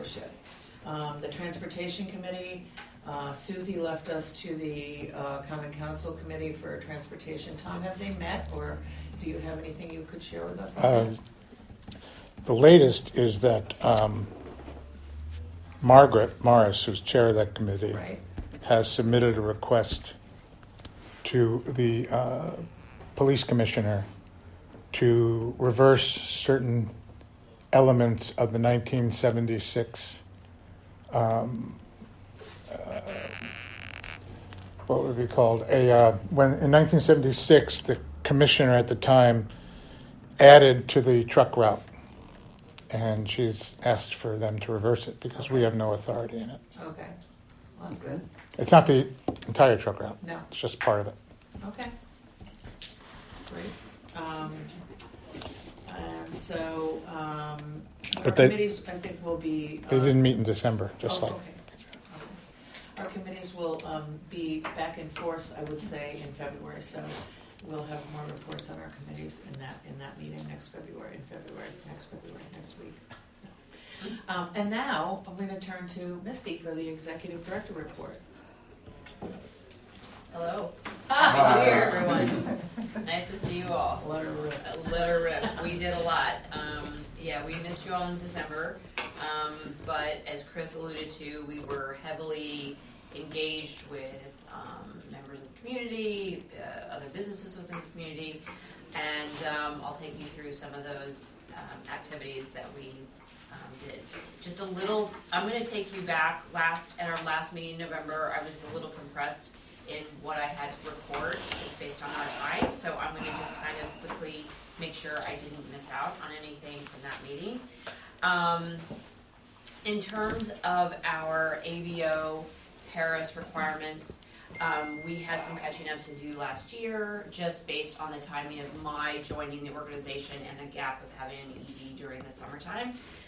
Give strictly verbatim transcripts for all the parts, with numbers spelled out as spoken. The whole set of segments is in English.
membership. Um, the Transportation Committee, uh, Susie left us to the uh, Common Council Committee for Transportation. Tom, have they met, or do you have anything you could share with us on Uh, that? the latest is that um, Margaret Morris, who's chair of that committee, Right. has submitted a request to the uh, police commissioner to reverse certain elements of the nineteen seventy-six um, uh, what would be called a uh, when in nineteen seventy-six the commissioner at the time added to the truck route, and she's asked for them to reverse it because we have no authority in it. Okay, well, that's good. It's not the entire truck route. No. It's just part of it. Okay. Great. Um, and so, um, our But they- committees, I think, will be. They uh, didn't meet in December, just oh, like. okay. Okay. Our committees will um, be back in force, I would say, in February. So we'll have more reports on our committees in that in that meeting next February. In February, next February, next week. Um, and now I'm going to turn to Misty for the executive director report. Hello. Hi. Hi, here, everyone. Nice to see you all. Let her rip. Uh, Let her rip. We did a lot. Um, yeah, we missed you all in December, um, but as Chris alluded to, we were heavily engaged with um, members of the community, uh, other businesses within the community, and um, I'll take you through some of those um, activities that we um, did. Just a little. I'm going to take you back. Last at our last meeting in November, I was a little compressed in what I had to report just based on our time. So I'm going to just kind of quickly make sure I didn't miss out on anything from that meeting. Um, in terms of our A B O Paris requirements, um, we had some catching up to do last year just based on the timing of my joining the organization and the gap of having an E D during the summertime.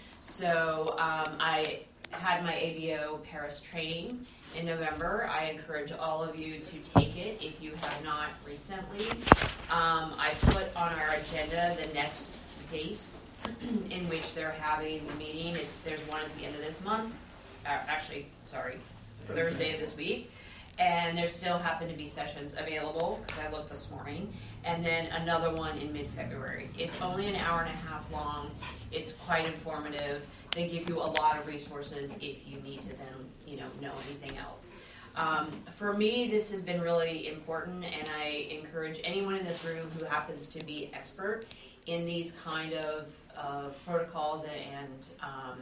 So um, I had my A B O Paris training in November. I encourage all of you to take it if you have not recently. Um, I put on our agenda the next dates in which they're having the meeting. It's there's one at the end of this month. Uh, actually, sorry, Thursday of this week. And there still happen to be sessions available because I looked this morning. And then another one in mid-February. It's only an hour and a half long. It's quite informative. They give you a lot of resources if you need to then, you know, know anything else. Um, for me, this has been really important, and I encourage anyone in this room who happens to be expert in these kind of uh, protocols and um,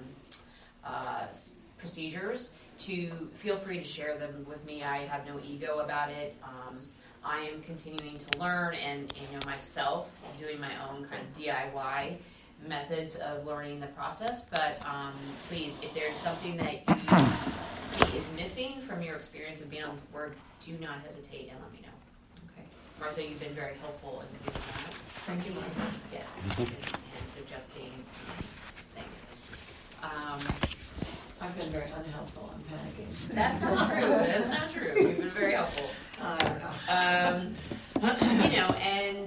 uh, procedures to feel free to share them with me. I have no ego about it. Um, I am continuing to learn, and you know myself doing my own kind of D I Y methods of learning the process. But um, please, if there's something that you see is missing from your experience of being on this board, do not hesitate and let me know. Okay, Martha, you've been very helpful in doing that. Thank you, Martha. Yes, and, and suggesting things. Um, I've been very unhelpful. I'm panicking. That's not true. That's not true. You've been very helpful. I don't know. Um, you know, and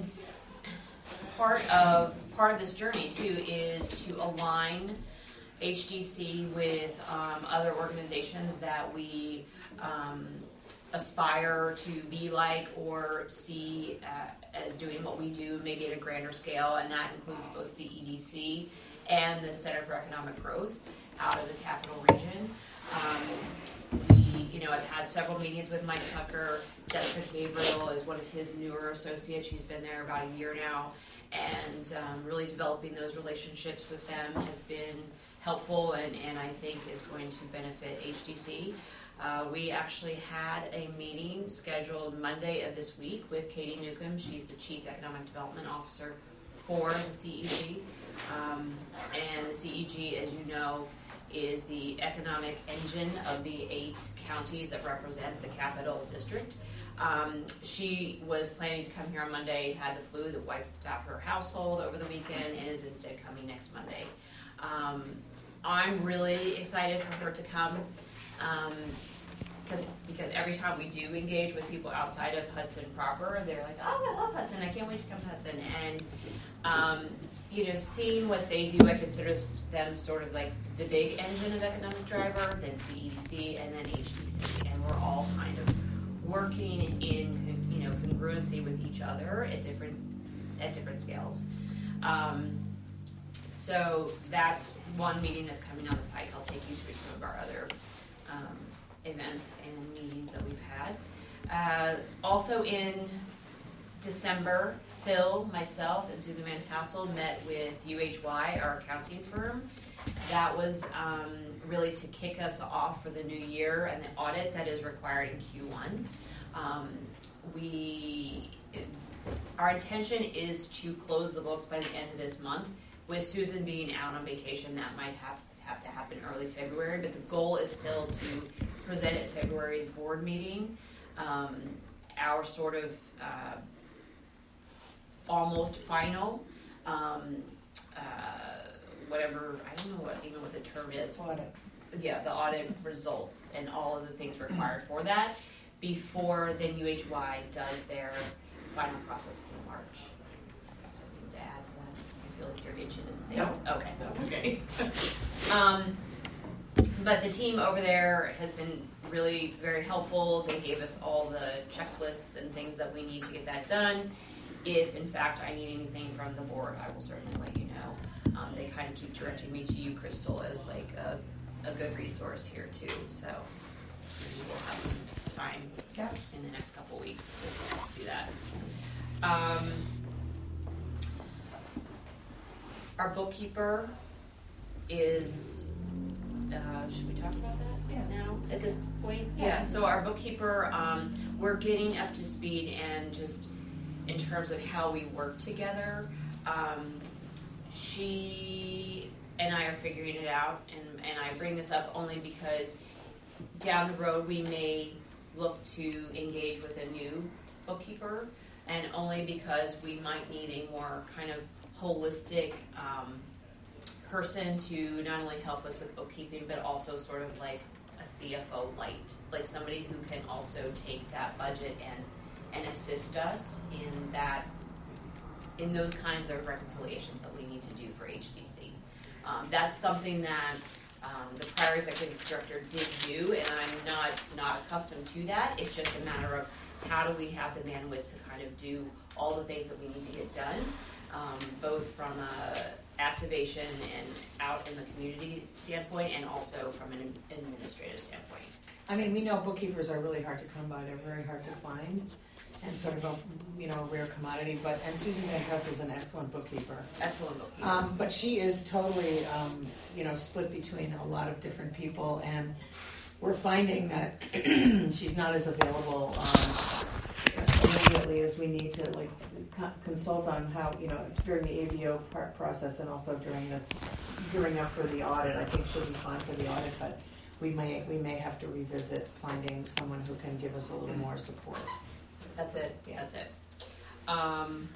part of part of this journey too is to align H D C with um, other organizations that we um, aspire to be like or see uh, as doing what we do, maybe at a grander scale, and that includes both C E D C and the Center for Economic Growth out of the Capital Region. Um, we, you know, I've had several meetings with Mike Tucker. Jessica Gabriel is one of his newer associates. She's been there about a year now, and um, really developing those relationships with them has been helpful, and, and I think is going to benefit H D C. Uh, we actually had a meeting scheduled Monday of this week with Katie Newcomb. She's the Chief Economic Development Officer for the C E G. Um, and the C E G, as you know, is the economic engine of the eight counties that represent the Capital District. Um, she was planning to come here on Monday, had the flu that wiped out her household over the weekend, and is instead coming next Monday. Um, I'm really excited for her to come. Um, because because every time we do engage with people outside of Hudson proper, they're like, oh, I love Hudson, I can't wait to come to Hudson. And, um, you know, seeing what they do, I consider them sort of like the big engine of economic driver, then C E D C, and then H D C. And we're all kind of working in, you know, congruency with each other at different, at different scales. Um, so that's one meeting that's coming down the pike. I'll take you through some of our other um, events and meetings that we've had. Uh, also in December, Phil, myself, and Susan Van Tassel met with U H Y, our accounting firm. That was um, really to kick us off for the new year and the audit that is required in Q one. Um, we, our intention is to close the books by the end of this month. With Susan being out on vacation, that might have, have to happen early February, but the goal is still to present at February's board meeting um, our sort of uh, almost final, um, uh, whatever, I don't know what even what the term is. Audit. Yeah, the audit results and all of the things required for that before then U H Y does their final process in March. Something to add to that? I feel like you're itching to say No. Okay. Okay. um, but the team over there has been really very helpful. They gave us all the checklists and things that we need to get that done. If, in fact, I need anything from the board, I will certainly let you know. Um, they kind of keep directing me to you, Crystal, as like a, a good resource here, too. So maybe we'll have some time Yeah. in the next couple weeks to do that. Um, our bookkeeper is, uh, should we talk about that Yeah. now at this point? Yeah. Yeah, so our bookkeeper, um, we're getting up to speed and just in terms of how we work together. Um, she and I are figuring it out, and, and I bring this up only because down the road we may look to engage with a new bookkeeper, and only because we might need a more kind of holistic um, person to not only help us with bookkeeping, but also sort of like a C F O light, like somebody who can also take that budget and and assist us in that, in those kinds of reconciliations that we need to do for H D C. Um, that's something that um, the prior executive director did do, and I'm not not accustomed to that. It's just a matter of how do we have the bandwidth to kind of do all the things that we need to get done, um, both from a activation and out in the community standpoint, and also from an administrative standpoint. I mean, we know bookkeepers are really hard to come by. They're very hard to find, and sort of a, you know, rare commodity. But and Susan Van Tassel is an excellent bookkeeper. Excellent bookkeeper. Um, but she is totally, um, you know, split between a lot of different people, and we're finding that she's not as available um, immediately as we need to, like, co- consult on how, you know, during the A B O part process, and also during this, gearing up for the audit. I think she'll be fine for the audit, but we may we may have to revisit finding someone who can give us a little more support. That's it. Yeah, that's it. Um,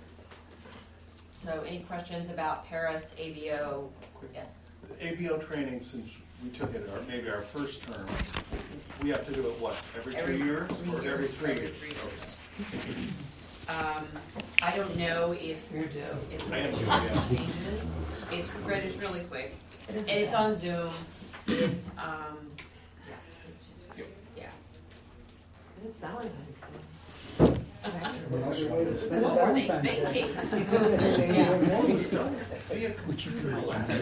so, any questions about Paris A B O? Yes. The A B O training, since we took it, our, maybe our first term, we have to do it what, every, Every two years three or years, every three every years? three years. Um, I don't know if You do. if I am it too, yeah. changes. It's read. It's really quick, It isn't and it's bad. on Zoom. It's um, yeah. It's just Yep. yeah. It's Valentine's Day. Another way to spend What were they Valentine's Day. thinking? Via computer lessons.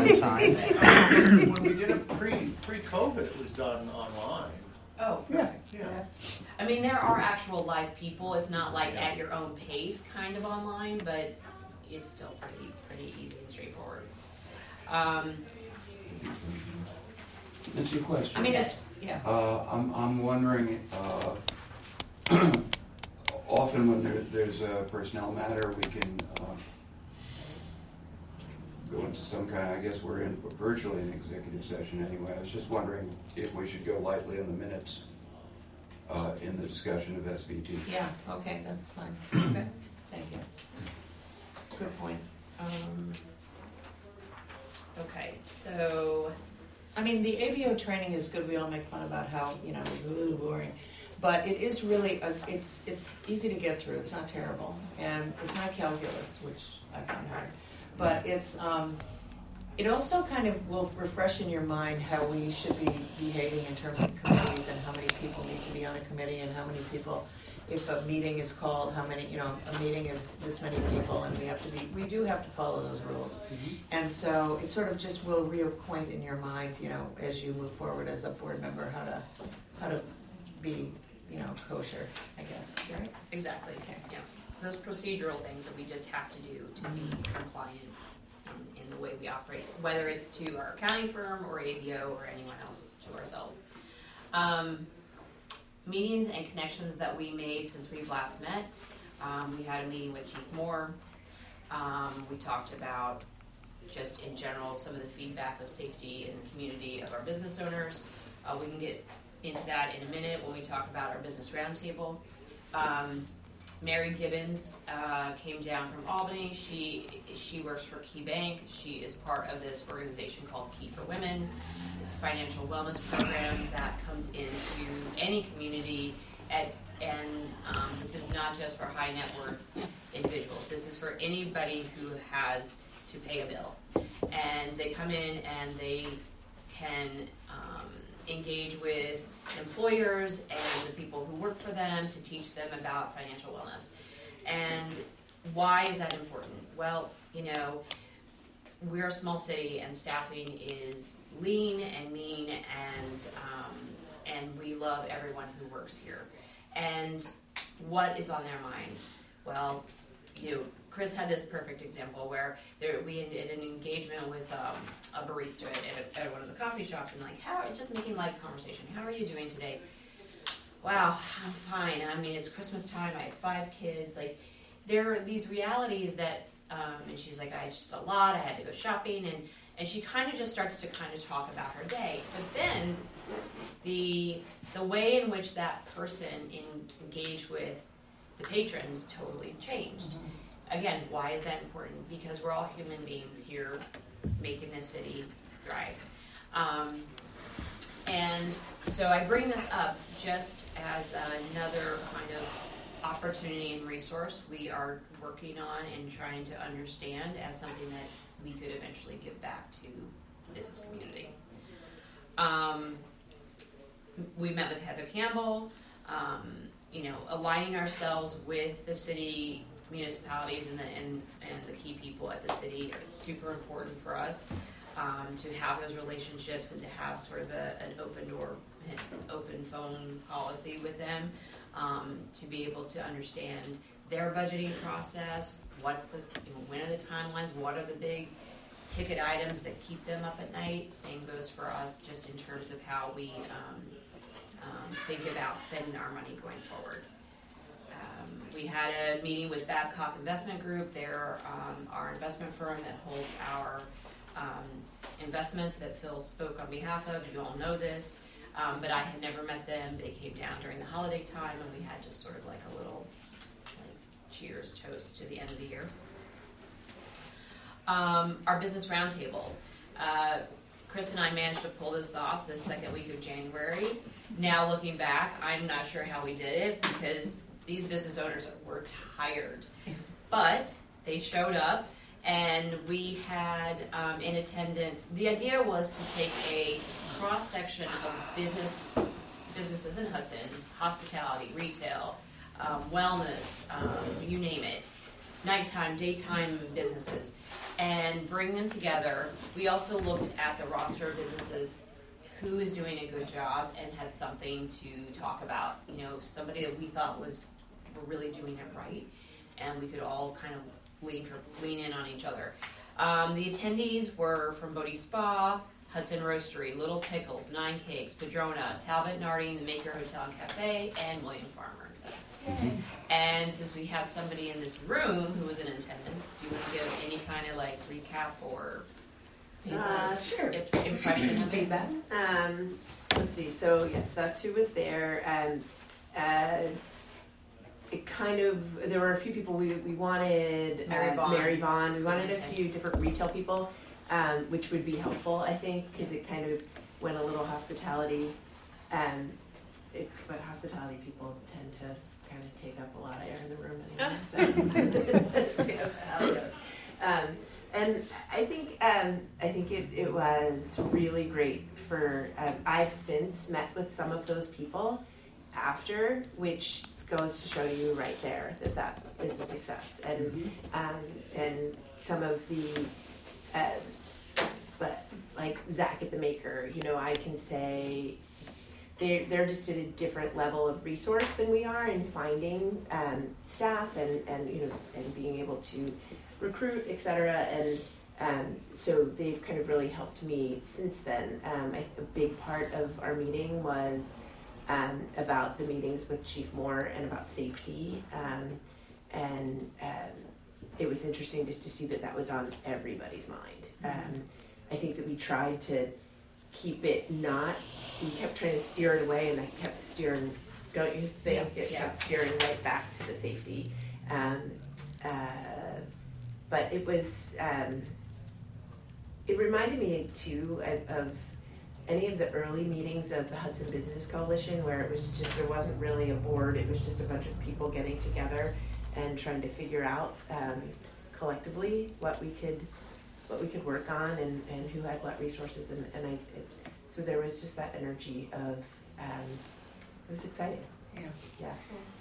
Okay. When we did it pre, pre-COVID, it was done online. Oh, Yeah. Yeah. I mean, there are actual live people. It's not like at your own pace kind of online, but it's still pretty pretty easy and straightforward. Um, That's your question. I mean, it's yeah. Uh, I'm, I'm wondering, uh, often when there, there's a personnel matter, we can uh, go into some kind of, I guess we're in virtually an executive session anyway. I was just wondering if we should go lightly on the minutes uh, in the discussion of S V T. Yeah. Okay, that's fine. Okay. Thank you. Good point. um, okay, so I mean, the A V O training is good. We all make fun about how, you know, ooh, boring. But it is really, a, it's it's easy to get through. It's not terrible. And it's not calculus, which I find hard. But it's, um, it also kind of will refresh in your mind how we should be behaving in terms of committees and how many people need to be on a committee and how many people, if a meeting is called, how many, you know, a meeting is this many people and we have to be, we do have to follow those rules. Mm-hmm. And so it sort of just will reacquaint in your mind, you know, as you move forward as a board member, how to, how to be, you know, kosher, I guess, right? Exactly, Okay. yeah. Those procedural things that we just have to do to be compliant in, in the way we operate, whether it's to our accounting firm or A V O or anyone else, to ourselves. Um, meetings and connections that we made since we've last met. Um, we had a meeting with Chief Moore. Um, we talked about just in general some of the feedback of safety in the community of our business owners. Uh, we can get into that in a minute when we talk about our business roundtable. Um, Mary Gibbons uh, came down from Albany. She she works for Key Bank. She is part of this organization called Key for Women. It's a financial wellness program that comes into any community, at, and um, this is not just for high net worth individuals. This is for anybody who has to pay a bill. And they come in and they can um, engage with employers and the people who work for them to teach them about financial wellness. And why is that important? Well, you know, we're a small city and staffing is lean and mean, and um, and we love everyone who works here. And what is on their minds? Well, you know, Chris had this perfect example where there, we had an engagement with um, a barista at, at one of the coffee shops, and like, how, just making light conversation. How are you doing today? Wow, I'm fine. I mean, it's Christmas time. I have five kids. Like, there are these realities that, um, and she's like, I, it's just a lot. I had to go shopping, and and she kind of just starts to kind of talk about her day. But then the the way in which that person in, engaged with the patrons totally changed. Mm-hmm. Again, why is that important? Because we're all human beings here making this city thrive. Um, and so I bring this up just as another kind of opportunity and resource we are working on and trying to understand as something that we could eventually give back to the business community. Um, we met with Heather Campbell, um, you know, aligning ourselves with the city municipalities and the, and, and the key people at the city are super important for us, um, to have those relationships and to have sort of a, an open door, an open phone policy with them, um, to be able to understand their budgeting process, what's the, you know, when are the timelines, what are the big ticket items that keep them up at night. Same goes for us just in terms of how we um, um, think about spending our money going forward. Um, we had a meeting with Babcock Investment Group. They're um, our investment firm that holds our um, investments that Phil spoke on behalf of. You all know this, um, but I had never met them. They came down during the holiday time, and we had just sort of like a little like cheers toast to the end of the year. Um, our business roundtable. Uh, Chris and I managed to pull this off the second week of January. Now looking back, I'm not sure how we did it because these business owners were tired, but they showed up, and we had um, in attendance. The idea was to take a cross section of business businesses in Hudson, hospitality, retail, um, wellness, um, you name it, nighttime, daytime businesses, and bring them together. We also looked at the roster of businesses who is doing a good job and had something to talk about. You know, somebody that we thought was were really doing it right, and we could all kind of lean for, lean in on each other. Um, the attendees were from Bodie Spa, Hudson Roastery, Little Pickles, Nine Cakes, Padrona, Talbot Narding, the Maker Hotel and Cafe, and William Farmer and Sons. Mm-hmm. And since we have somebody in this room who was in attendance, do you want to give any kind of like recap or Uh, sure. imp- impression of Feedback? Um, let's see. So yes, that's who was there, and uh, it kind of there were a few people we we wanted. Mary uh, Vaughn. Mary Vaughn. We wanted a Okay. few different retail people, um, which would be helpful, I think, because it kind of went a little hospitality, and it, but hospitality people tend to kind of take up a lot of air in the room anyway. So that's how it goes. Um, and I think um, I think it, it was really great for. Um, I've since met with some of those people after, which goes to show you right there that that is a success. And um, and some of the, uh, but like Zach at the Maker, you know, I can say they're, they're just at a different level of resource than we are in finding um, staff and, and, you know, and being able to recruit, et cetera. And um, so they've kind of really helped me since then. Um, I, a big part of our meeting was um, about the meetings with Chief Moore and about safety. Um, and um, it was interesting just to see that that was on everybody's mind. Um, I think that we tried to keep it not, we kept trying to steer it away, and I kept steering, don't you think? Yeah. It Yeah. kept steering right back to the safety. Um, uh, but it was, um, it reminded me too of, of any of the early meetings of the Hudson Business Coalition, where it was just, there wasn't really a board, it was just a bunch of people getting together and trying to figure out um, collectively what we could what we could work on and, and who had what resources, and, and I it, so there was just that energy of um, it was exciting. Yeah. Yeah.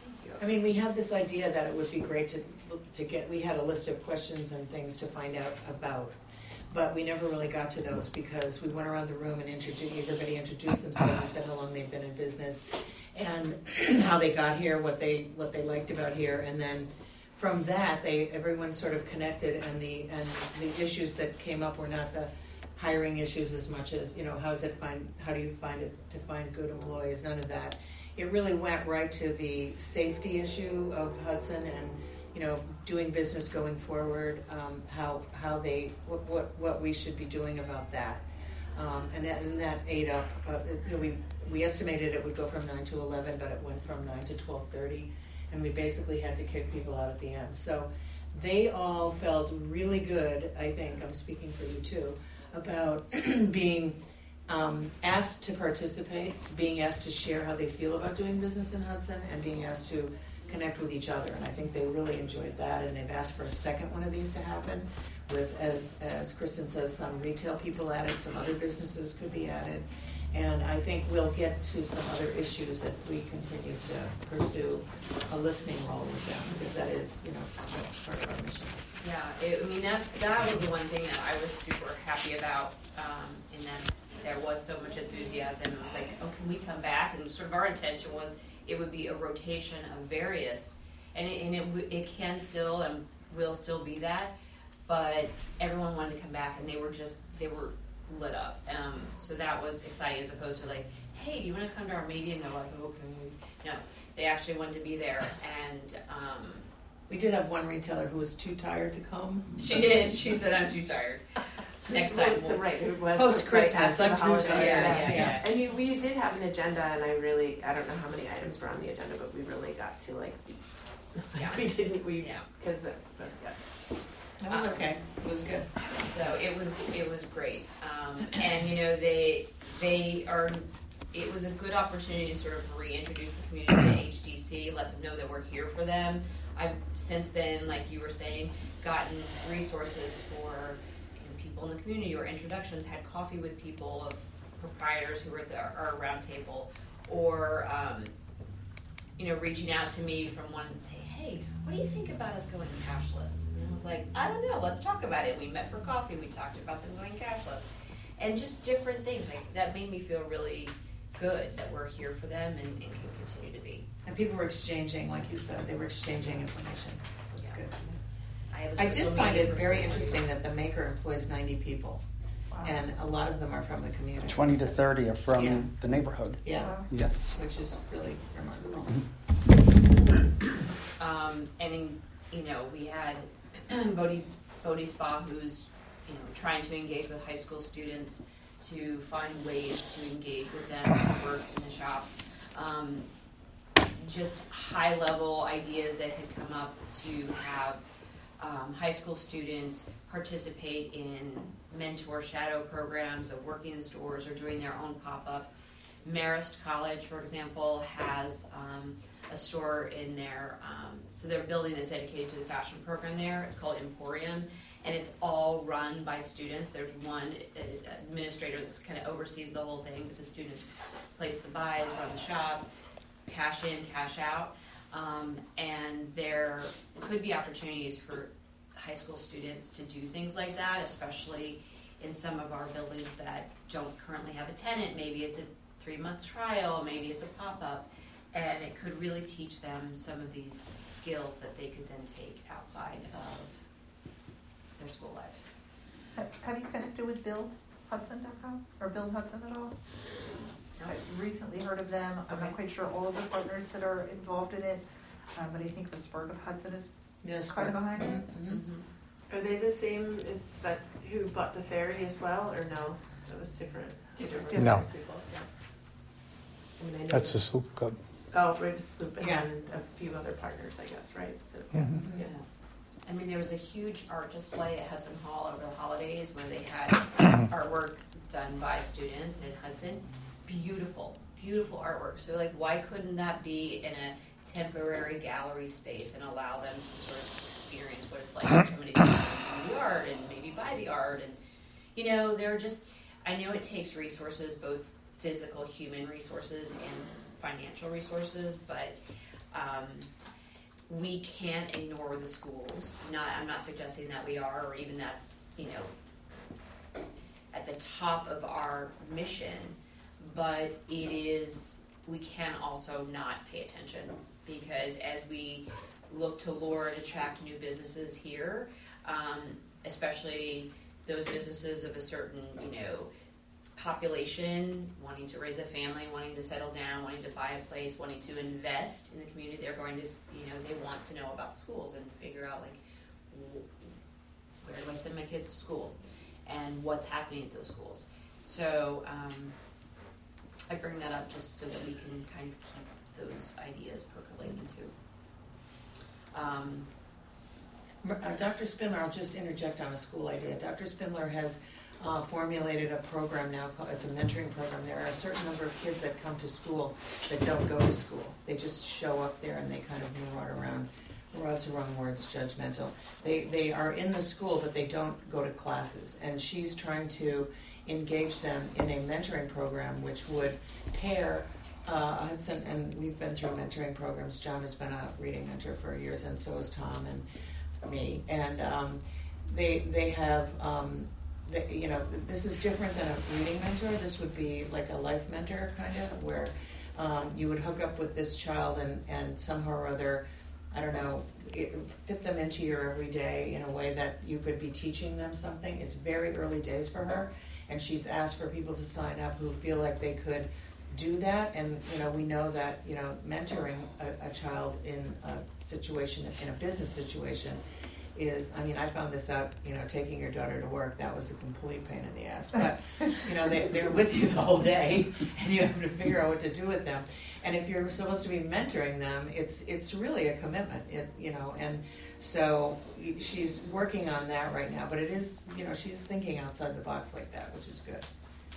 I mean, we had this idea that it would be great to to get, we had a list of questions and things to find out about, but we never really got to those because we went around the room and introduced, everybody introduced themselves and said how long they've been in business and how they got here, what they what they liked about here, and then from that, they everyone sort of connected, and the and the issues that came up were not the hiring issues as much as, you know, how does it find how do you find it to find good employees? None of that. It really went right to the safety issue of Hudson and, you know, doing business going forward. Um, how how they what, what what we should be doing about that, um, and that and that ate up. Uh, it, we we estimated it would go from nine to eleven, but it went from nine to twelve thirty. And we basically had to kick people out at the end. So they all felt really good, I think, I'm speaking for you too, about being um, asked to participate, being asked to share how they feel about doing business in Hudson, and being asked to connect with each other. And I think they really enjoyed that, and they've asked for a second one of these to happen with, as, as Kristen says, some retail people added, some other businesses could be added. And I think we'll get to some other issues if we continue to pursue a listening role with them, because that is, you know, that's part of our mission. Yeah, it, I mean, that's, that was the one thing that I was super happy about, um, in that there was so much enthusiasm. It was like, oh, can we come back? And sort of our intention was it would be a rotation of various, and it, and it, it can still and will still be that, but everyone wanted to come back, and they were just, they were lit up. Um, so that was exciting, as opposed to like, hey, do you want to come to our meeting? And they're like, okay. No, they actually wanted to be there, and um, We did have one retailer who was too tired to come. she did. She said, I'm too tired. Next time we'll... Right, it was Post-Christmas, right I'm after too the holiday. tired. Yeah, yeah, yeah. And you, we did have an agenda, and I really, I don't know how many items were on the agenda, but we really got to like, Yeah. we didn't, we, Yeah. because, yeah. That was okay. It was good. So it was it was great, um, and you know they they are. It was a good opportunity to sort of reintroduce the community to H D C, let them know that we're here for them. I've since then, like you were saying, gotten resources for you know, people in the community or introductions. Had coffee with people of proprietors who were at the, our round table, or um, you know reaching out to me from one and say, hey, what do you think about us going cashless? And I was like, I don't know, let's talk about it. We met for coffee, we talked about them going cashless. And just different things, like that made me feel really good that we're here for them and, and can continue to be. And people were exchanging, like you said, they were exchanging information. So it's Yeah. good. I, have a I social did find media it very person. interesting that the Maker employs ninety people, and a lot of them are from the community. twenty to thirty are from Yeah. the neighborhood. Yeah, Yeah. which is really remarkable. Um, and in, you know, we had Bodhi, Bodhi Spa, who's you know trying to engage with high school students to find ways to engage with them to work in the shop. Um, just high level ideas that had come up to have um, high school students participate in mentor shadow programs of working in stores or doing their own pop-up. Marist College, for example, has um, a store in their, um, so their building is dedicated to the fashion program there. It's called Emporium, and it's all run by students. There's one uh, administrator that kind of oversees the whole thing, but the students place the buys, run the shop, cash in, cash out. Um, and there could be opportunities for high school students to do things like that, especially in some of our buildings that don't currently have a tenant. Maybe it's a three-month trial, maybe it's a pop-up, and it could really teach them some of these skills that they could then take outside of their school life. Have, have you connected with build hudson dot com or Build Hudson at all? I've recently heard of them. I'm Okay. not quite sure all of the partners that are involved in it, uh, but I think the Spurg of Hudson is Yes, kind of behind it. Mhm. Mm-hmm. Are they the same as that who bought the ferry as well, or no? That was different. Different. No. people, yeah. I mean, I know That's the Sloop Club. Oh, Ribs Sloop and Yeah. then a few other partners, I guess, right? So, Mhm. yeah. I mean, there was a huge art display at Hudson Hall over the holidays where they had artwork done by students in Hudson. Beautiful, beautiful artwork. So like, why couldn't that be in a temporary gallery space and allow them to sort of experience what it's like for somebody to do the art and maybe buy the art? And, you know, they're just, I know it takes resources, both physical, human resources and financial resources, but um, we can't ignore the schools. Not, I'm not suggesting that we are, or even that's, you know, at the top of our mission, but it is, we can also not pay attention, because as we look to lure and attract new businesses here, um, especially those businesses of a certain, you know, population, wanting to raise a family, wanting to settle down, wanting to buy a place, wanting to invest in the community, they're going to, you know, they want to know about schools and figure out, like, where do I send my kids to school and what's happening at those schools. So um, I bring that up just so that we can kind of keep those ideas percolating too. Um, Uh, Doctor Spindler, I'll just interject on a school idea. Doctor Spindler has uh, formulated a program now, called, it's a mentoring program. There are a certain number of kids that come to school that don't go to school. They just show up there and they kind of run around. That's the wrong words, judgmental. They, they are in the school, but they don't go to classes. And she's trying to engage them in a mentoring program which would pair uh, Hudson, and we've been through mentoring programs. John has been a reading mentor for years, and so has Tom and me. And um, they they have, um, they, you know, this is different than a reading mentor. This would be like a life mentor, kind of, where um, you would hook up with this child and, and somehow or other, I don't know, it, fit them into your everyday in a way that you could be teaching them something. It's very early days for her, and she's asked for people to sign up who feel like they could do that. And you know, we know that, you know, mentoring a, a child in a situation, in a business situation, is, I mean, I found this out, you know, taking your daughter to work, that was a complete pain in the ass. But, you know, they, they're with you the whole day, and you have to figure out what to do with them. And if you're supposed to be mentoring them, it's it's really a commitment, it, you know, and so she's working on that right now. But it is, you know, she's thinking outside the box like that, which is good.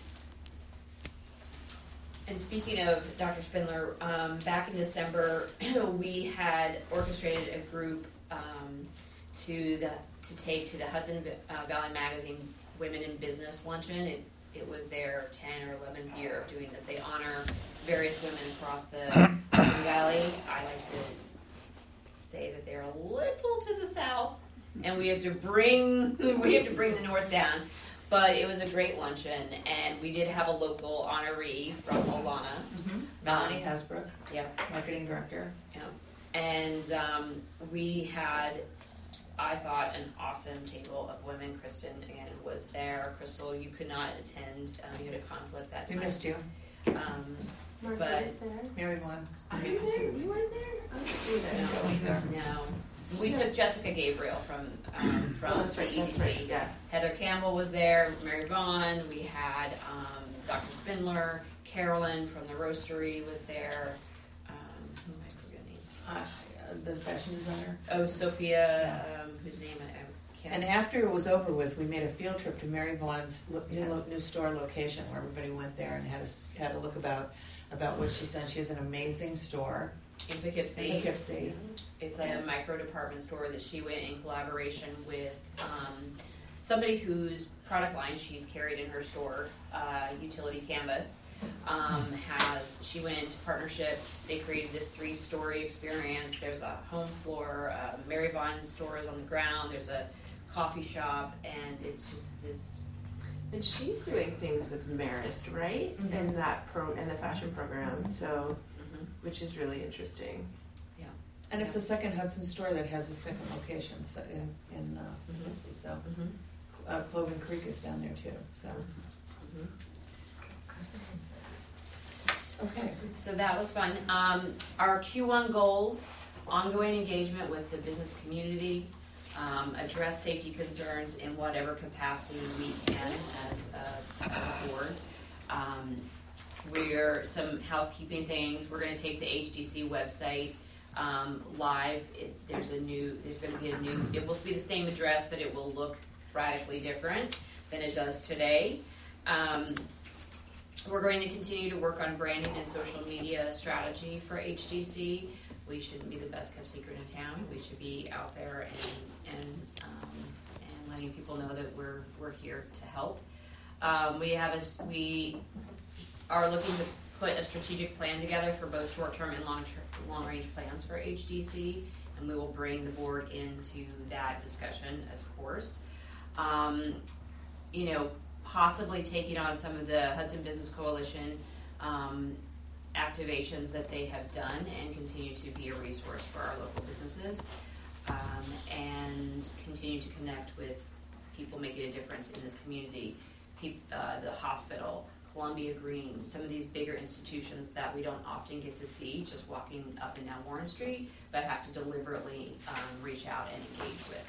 And speaking of Doctor Spindler, um, back in December, we had orchestrated a group um, to the to take to the Hudson uh, Valley Magazine Women in Business Luncheon. It, it was their tenth or eleventh year of doing this. They honor various women across the Hudson Valley. I like to say that they're a little to the south, and we have to bring we have to bring the north down. But it was a great luncheon, and we did have a local honoree from Olana. Mm-hmm. Melanie Hasbrook, Yeah, marketing director. yeah. And um, we had, I thought, an awesome table of women. Kristen, again, was there. Crystal, you could not attend. Uh, you had a conflict that We time. missed you. Um, Martha But- was there. Mary won. Are you there? You weren't there? Oh, you were there. no, no. We took Jessica Gabriel from um, Oh, from that's right, C E D that's right, C. yeah. Heather Campbell was there, Mary Vaughn, we had um, Doctor Spindler, Carolyn from the Roastery was there. Um, who am I forgetting? I, uh, the fashion designer. Oh, Sophia, um, whose name I, I can't. And after it was over with, we made a field trip to Mary Vaughn's lo- new, Yeah. lo- new store location where everybody went there and had a, s- had a look about, about what she's done. She has an amazing store in in Poughkeepsie. Poughkeepsie. It's like a micro department store that she went in collaboration with um, somebody whose product line she's carried in her store, uh, Utility Canvas. Um, has she went into partnership. They created this three-story experience. There's a home floor. Uh, Mary Vaughn's store is on the ground. There's a coffee shop, and it's just this. And she's doing things with Marist, right? Mhm. And that pro and the fashion program, so Mhm. which is really interesting. And it's the second Hudson store that has a second location so in, in uh, Mhm. Poughkeepsie. So Mhm. uh, Cloven Creek is down there too. So Mhm. okay. So that was fun. Um, our Q one goals, ongoing engagement with the business community, um, address safety concerns in whatever capacity we can as a, as a board. Um, we're, some housekeeping things, we're gonna take the H D C website um, live. It, there's a new, there's gonna be a new, it will be the same address, but it will look radically different than it does today. Um, We're going to continue to work on branding and social media strategy for H D C. We shouldn't be the best kept secret in town. We should be out there and and um, and letting people know that we're we're here to help. Um, we have a s- we are looking to put a strategic plan together for both short-term and long-term long-range plans for H D C, and we will bring the board into that discussion, of course. Um, you know. Possibly taking on some of the Hudson Business Coalition um, activations that they have done and continue to be a resource for our local businesses um, and continue to connect with people making a difference in this community, Pe- uh, the hospital, Columbia Green, some of these bigger institutions that we don't often get to see just walking up and down Warren Street, but have to deliberately um, reach out and engage with.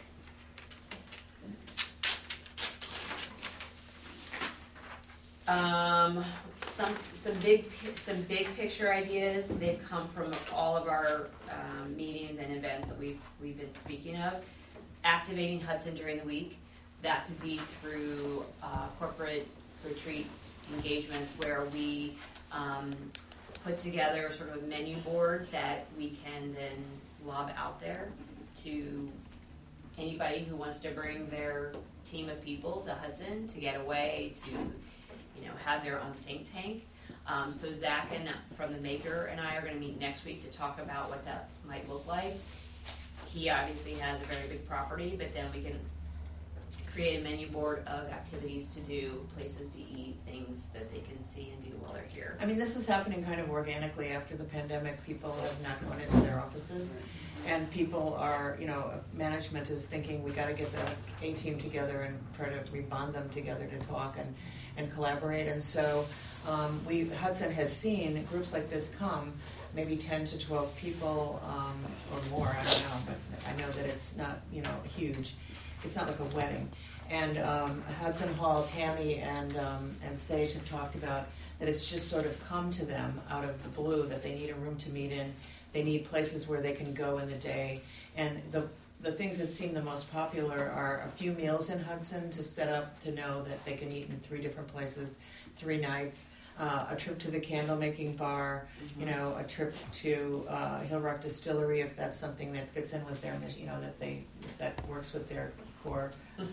Um, some some big some big picture ideas. They've come from all of our um, meetings and events that we've we've been speaking of. Activating Hudson during the week. That could be through uh, corporate retreats, engagements where we um, put together sort of a menu board that we can then lob out there to anybody who wants to bring their team of people to Hudson to get away to. You know, have their own think tank. Um, so Zach and from the Maker and I are going to meet next week to talk about what that might look like. He obviously has a very big property, but then we can create a menu board of activities to do, places to eat, things that they can see and do while they're here. I mean, this is happening kind of organically after the pandemic. People have not gone into their offices, and people are, you know, management is thinking we got to get the A team together and try to rebond them together to talk and, and collaborate. And so um, we Hudson has seen groups like this come, maybe ten to twelve people um, or more. I don't know, but I know that it's not, you know, huge. It's not like a wedding. And um, Hudson Hall, Tammy and um, and Sage have talked about that it's just sort of come to them out of the blue that they need a room to meet in. They need places where they can go in the day. And the the things that seem the most popular are a few meals in Hudson to set up to know that they can eat in three different places, three nights. Uh, a trip to the candle making bar, mm-hmm. you know, a trip to uh, Hill Rock Distillery if that's something that fits in with their mission, you know, that they that works with their core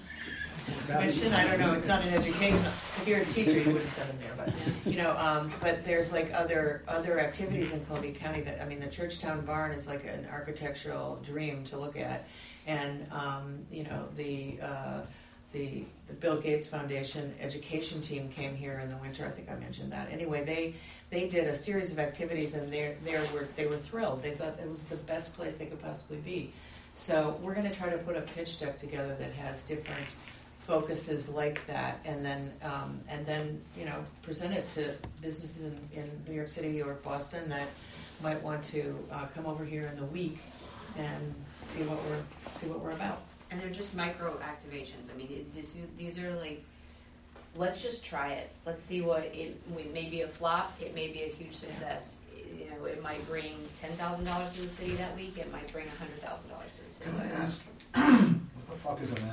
mission. I don't know. It's not an educational. If you're a teacher, you wouldn't send them there, but you know. Um, but there's like other other activities in Columbia County that I mean, the Churchtown Barn is like an architectural dream to look at, and um, you know the. Uh, The, the Bill Gates Foundation education team came here in the winter. I think I mentioned that. Anyway, they they did a series of activities, and they they were they were thrilled. They thought it was the best place they could possibly be. So we're going to try to put a pitch deck together that has different focuses like that, and then um, and then you know present it to businesses in, in New York City or Boston that might want to uh, come over here in the week and see what we're see what we're about. And they're just micro activations. I mean, it, this is, these are like, let's just try it. Let's see what it, it may be a flop. It may be a huge success. you know, it might bring ten thousand dollars to the city that week, it might bring a hundred thousand dollars to the city. Can I ask, what the fuck is an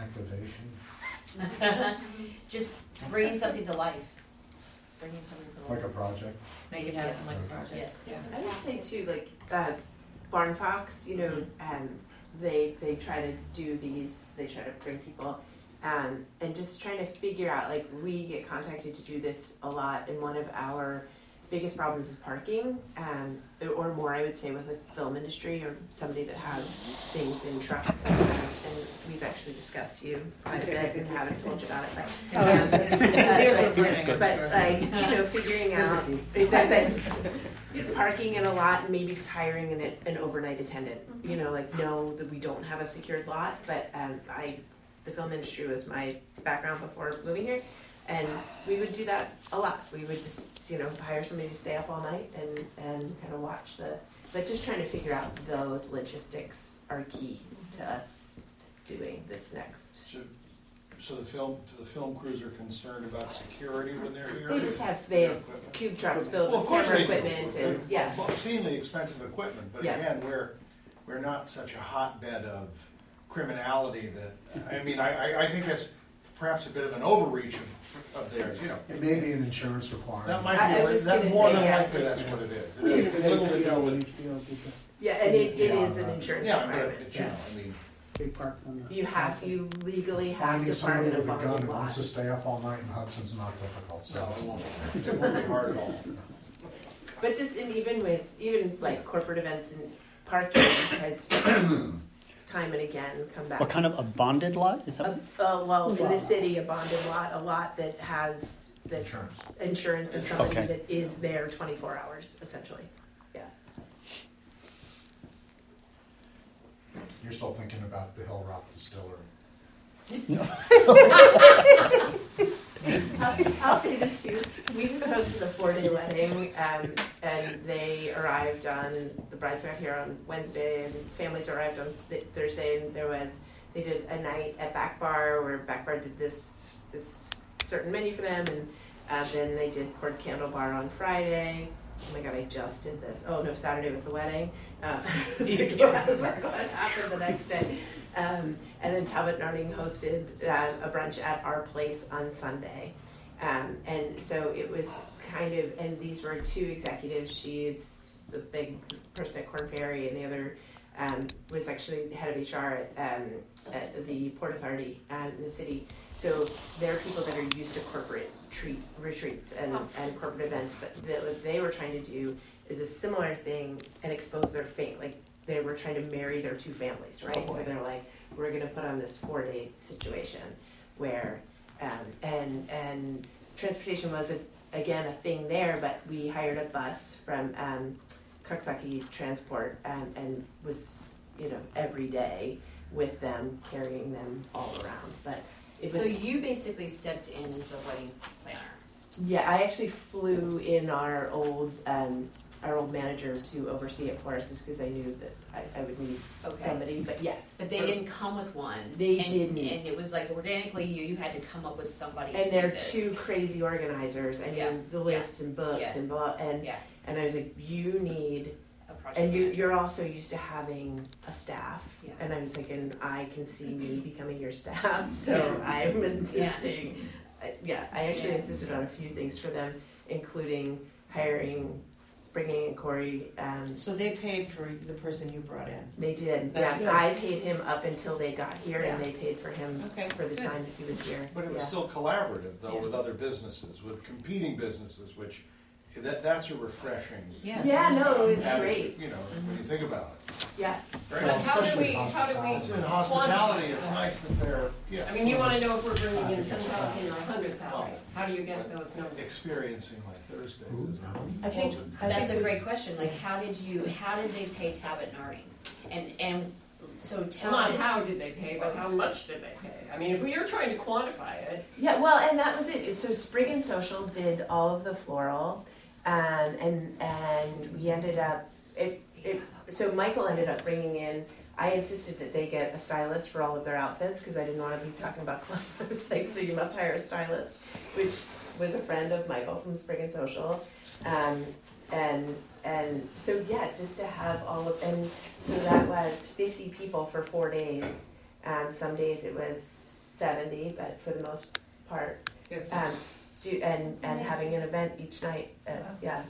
activation? Just bringing something to life, bringing something to life. Like a project? Make it happen Yes. like a project. Yes, yeah. I would say too, like, uh, Barn Fox, you know, um, they, they try to do these, they try to bring people, um, and just trying to figure out, like, we get contacted to do this a lot, and one of our biggest problems is parking, um, or more, I would say, with the film industry or somebody that has things in trucks, and, and we've actually discussed you quite a bit and haven't told you about it, but. His ears were burning, I'm But sure. like, you know, figuring out that, that's parking in a lot and maybe just hiring an, an overnight attendant. You know, like know that we don't have a secured lot, but um, I, the film industry was my background before moving here, and we would do that a lot. We would just, you know, hire somebody to stay up all night and, and kind of watch the, but just trying to figure out those logistics are key to us doing this next. So, so the film, so the film crews are concerned about security when they're here? They just have, they have Equipment? cube trucks filled Well, of with course camera they do. equipment and, yeah. Well, obscenely expensive equipment, but Yeah. again, we're, we're not such a hotbed of criminality that, I mean, I, I, I think that's perhaps a bit of an overreach of, of theirs, you know. It may be an insurance requirement. That might I- I be, was that gonna more say, than yeah. likely that's what it is. It has little to do with, Yeah, and it, it Yeah, is an right. insurance yeah, requirement, but, you know, yeah. I mean, They park on the. You have, you legally have Finding to park somebody in a with a gun farming who wants lot. to stay up all night in Hudson's not difficult, no, so. it won't, it won't be hard at all. But just, and even with, even like corporate events and parking has time and again come back. What kind of a bonded lot is Uh, that? uh, well, in the city, a bonded lot, a lot that has the Insurance. insurance and somebody Okay. that is there twenty-four hours, essentially. Yeah. You're still thinking about the Hill Rock Distillery. I'll, I'll say this too. We just hosted a four-day wedding, um, and they arrived on, the brides got here on Wednesday, and families arrived on th- Thursday, and there was, they did a night at Back Bar, where Back Bar did this, this certain menu for them, and uh, then they did Poured Candle Bar on Friday. Oh my god, I just did this. Oh no, Saturday was the wedding. Uh, yeah, I was like, what happened the next day? Um, and then Talbot Narding hosted uh, a brunch at our place on Sunday. Um, and so it was kind of, and these were two executives. She's the big person at Corn Ferry, and the other um, was actually head of H R at, um, at the Port Authority uh, in the city. So they're people that are used to corporate treat, retreats and, and corporate events, but the, what they were trying to do is a similar thing and expose their fate. Like they were trying to marry their two families, right? Oh, so boy. they're like, we're going to put on this four-day situation where, um, and and transportation was a, again a thing there, but we hired a bus from um, Coxsackie Transport and, and was, you know, every day with them, carrying them all around. But it was, So you basically stepped in as the wedding planner. yeah, I actually flew in our old um, our old manager to oversee it for us, just because I knew that I, I would need Okay. somebody. But yes, But they didn't come with one. They and, didn't. And it was like organically you, you had to come up with somebody to and they're do this. two crazy organizers. I mean, Yeah, the lists and books yeah. and blah. And Yeah, and I was like, you need. a project And you, manager. you're also used to having a staff, Yeah. and I was like, and I can see me becoming your staff, so I'm insisting. I- Yeah, I actually Yeah. insisted on a few things for them, including hiring, bringing in Corey. Um, So they paid for the person you brought in. they did. That's Yeah, good. I paid him up until they got here, and Yeah. they paid for him Okay, for the good. time that he was here. But it was Yeah. still collaborative, though, Yeah. with other businesses, with competing businesses, which, that, that's a refreshing Yes. Yeah, no, it's attitude, great. you know, when you think about it. Yeah, Very Well, nice. How do especially we- how do we- hospitality. In hospitality, it's nice that they're, yeah. I mean, you wanna know if we're bringing in ten thousand or a hundred thousand, how do you get those numbers? Experiencing my Thursdays is I think, I That's think a we- great question. Like, how did you? How did they pay Talbot Narding? And and so Well, Talbot. not how did they pay, but how much did they pay? I mean, if we were trying to quantify it, yeah. Well, and that was it. So Sprig and Social did all of the floral, um, and and we ended up it it. So Michael ended up bringing in. I insisted that they get a stylist for all of their outfits because I didn't want to be talking about clothes. I was like, so you must hire a stylist, which was a friend of Michael from Sprig and Social. Um, and and so yeah, just to have all of, and so that was fifty people for four days. Um, some days it was seventy, but for the most part, um, do, and and having an event each night. Uh, yeah.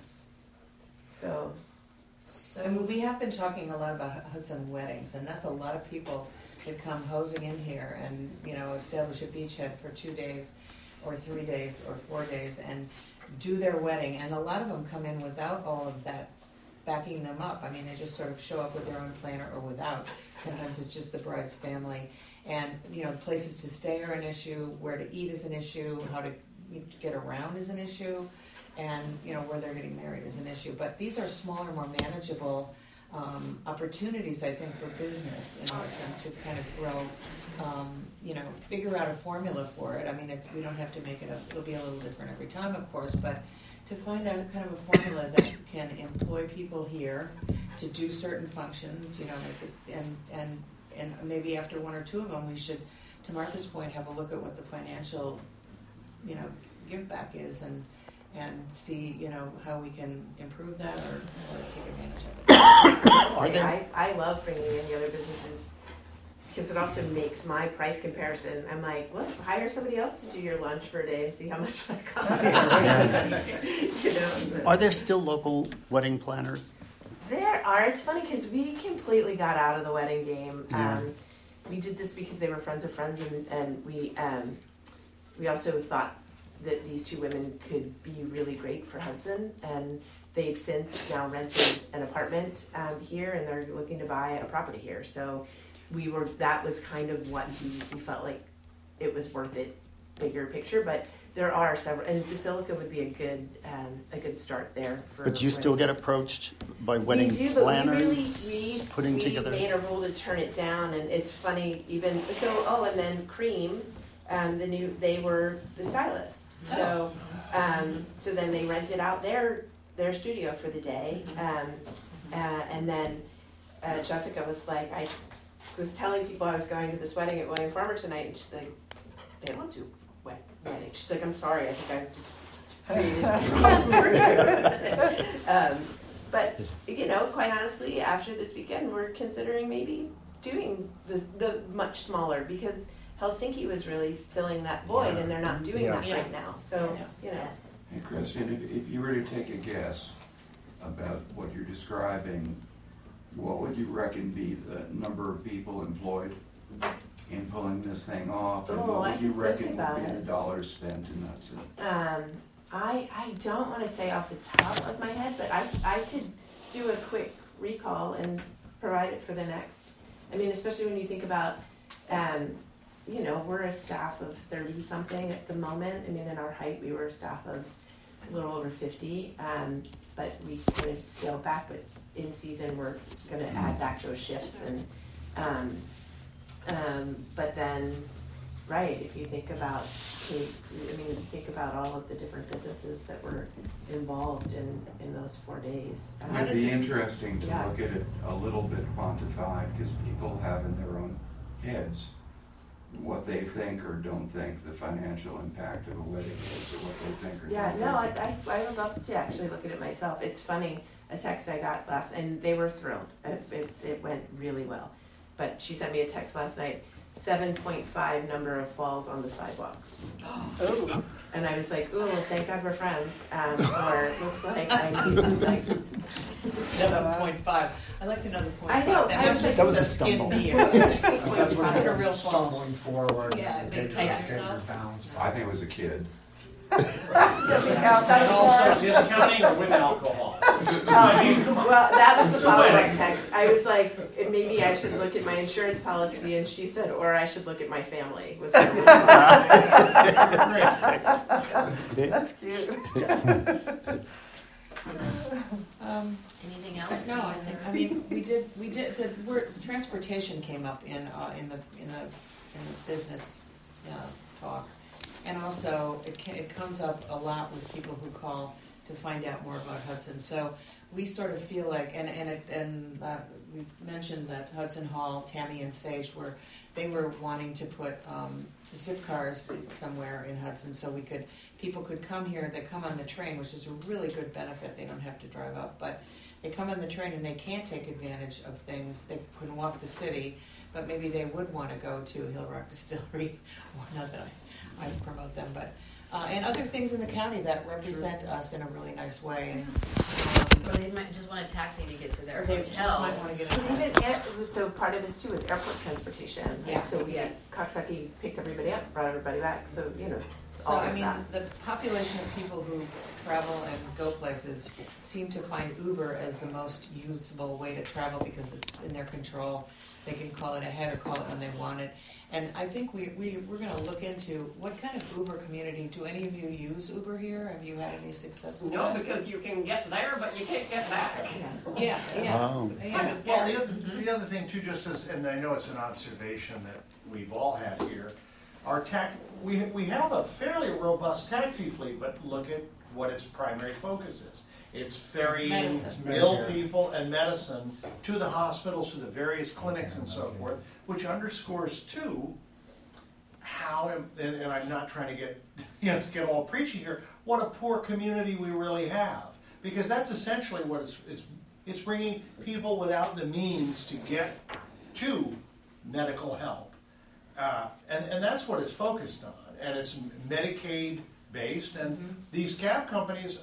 So. So I mean, we have been talking a lot about Hudson weddings, and that's a lot of people that come hosing in here and, you know, establish a beachhead for two days or three days or four days and do their wedding. And a lot of them come in without all of that backing them up. I mean, they just sort of show up with their own planner or without. Sometimes it's just the bride's family. And, you know, places to stay are an issue, where to eat is an issue, how to get around is an issue. And, you know, where they're getting married is an issue. But these are smaller, more manageable um, opportunities, I think, for business in Hudson to kind of grow, um, you know, figure out a formula for it. I mean, it's, we don't have to make it, a, it'll be a little different every time, of course, but to find out kind of a formula that can employ people here to do certain functions, you know, like, and, and, and maybe after one or two of them, we should, to Martha's point, have a look at what the financial, you know, give back is, and and see, you know, how we can improve that or, or take advantage of it. Are there... I, I love bringing in the other businesses because it also makes my price comparison. I'm like, look, hire somebody else to do your lunch for a day and see how much that costs. You know, but... Are there still local wedding planners? There are. It's funny because we completely got out of the wedding game. Yeah. Um, we did this because they were friends of friends, and, and we um, we also thought that these two women could be really great for Hudson, and they've since now rented an apartment um, here, and they're looking to buy a property here. So we were, that was kind of what we, we felt like it was worth it, bigger picture. But there are several, and Basilica would be a good um, a good start there. For but do you still get approached by wedding we do, planners but we really, we, putting we together? made a rule to turn it down, and it's funny even so. Oh, and then Cream, um, the new they were the stylist. So, um, so then they rented out their their studio for the day, um, uh, and then uh, Jessica was like, I was telling people I was going to this wedding at William Farmer tonight, and she's like, they don't do wed- weddings. She's like, I'm sorry, I think I just. um, but you know, quite honestly, after this weekend, we're considering maybe doing the the much smaller because Helsinki was really filling that void, and they're not doing Yeah. that right now. So, Yes. you know. Yes. Hey, Kristen, if, if you were to take a guess about what you're describing, what would you reckon be the number of people employed in pulling this thing off? And Oh, what I would you can reckon think would about be it. the dollars spent in that city? Um, I I don't want to say off the top of my head, but I I could do a quick recall and provide it for the next. I mean, especially when you think about, um, you know, we're a staff of thirty something at the moment. I mean, in our height, we were a staff of a little over fifty, um, but we kind of scaled back. But in season, we're going to add back those shifts, and um, um, but then. Right, if you think about, I mean, think about all of the different businesses that were involved in, in those four days. Um, It'd be interesting to Yeah. look at it a little bit quantified, because people have in their own heads what they think or don't think the financial impact of a wedding is, or what they think or Yeah, don't no, I, think. I, I would love to actually look at it myself. It's funny, a text I got last, and they were thrilled. It, it, it went really well. But she sent me a text last night, seven point five number of falls on the sidewalks. Oh. And I was like, ooh, thank God we're friends. Um, or it looks like I need like Seven point five. I like to know the point I know, five. I was must like- be That was a skin stumble. knee or something. That's what Was it a I'm real fall? stumbling forward. Yeah, and big taking- cut taking yourself. your bounds. I think it was a kid. Doesn't count, that And is also far. discounting or with alcohol. Um, I mean, come on. well, that was the It's a follow-up wedding. text. I was like, eh, maybe I should look at my insurance policy, and she said, or I should look at my family. Was her That's cute. Um, Anything else? No, I think, I mean, we did, we did, the word, transportation came up in, uh, in the, in the, in the business, uh, talk. And also, it ca- it comes up a lot with people who call to find out more about Hudson. So we sort of feel like, and and it, and uh, we mentioned that Hudson Hall, Tammy and Sage were, they were wanting to put um, zip cars somewhere in Hudson, so we could, people could come here. They come on the train, which is a really good benefit. They don't have to drive up, but they come on the train and they can't take advantage of things. They can walk the city, but maybe they would want to go to Hill Rock Distillery. Well, not that I, I promote them, but uh, and other things in the county that represent us in a really nice way. And Or they might just want a taxi to get to their Or they just hotel. might wanna get a But even, air- so part of this too is airport transportation. Yeah. So we, Yes. Coxsackie picked everybody up, brought everybody back, so, you know, So, all I of mean, that. the population of people who travel and go places seem to find Uber as the most usable way to travel because it's in their control. They can call it ahead or call it when they want it. And I think we, we, we're gonna look into what kind of Uber community, do any of you use Uber here? Have you had any success with No, that? because you can get there, but you can't get back. Yeah, yeah. Oh. Yeah. Well, the other, the other thing too, just as, and I know it's an observation that we've all had here, our tax, we, we have a fairly robust taxi fleet, but look at what its primary focus is. It's ferrying Medicine. ill people and medicine to the hospitals, to the various clinics and so forth, which underscores too, how, and, and I'm not trying to get, you know, get all preachy here, what a poor community we really have. Because that's essentially what it's, it's, it's bringing people without the means to get to medical help. Uh, and, and that's what it's focused on. And it's Medicaid based. And Mhm. these cab companies,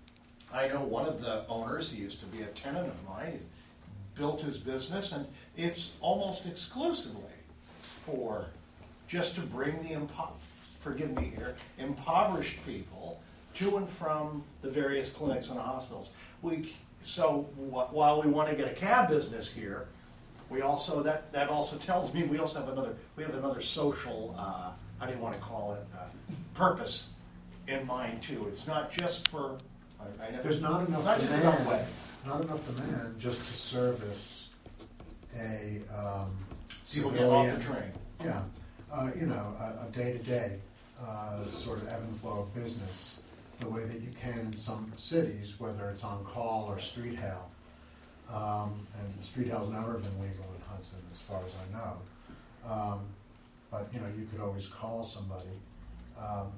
I know one of the owners, he used to be a tenant of mine, he built his business, and it's almost exclusively for just to bring the, impo- forgive me here, impoverished people to and from the various clinics and the hospitals. We, so wh- while we want to get a cab business here, we also, that, that also tells me we also have another, we have another social, uh, how do you want to call it, uh, purpose in mind too. It's not just for, I, I never, There's not it's enough not just about demand, weddings. not enough demand just to service a, um, People get off the civilian- train. Yeah, uh, you know, a, a day-to-day, uh, sort of ebb and flow of business, the way that you can in some cities, whether it's on call or street hail. Um, and street hail's never been legal in Hudson, as far as I know. Um, but, you know, you could always call somebody. Um,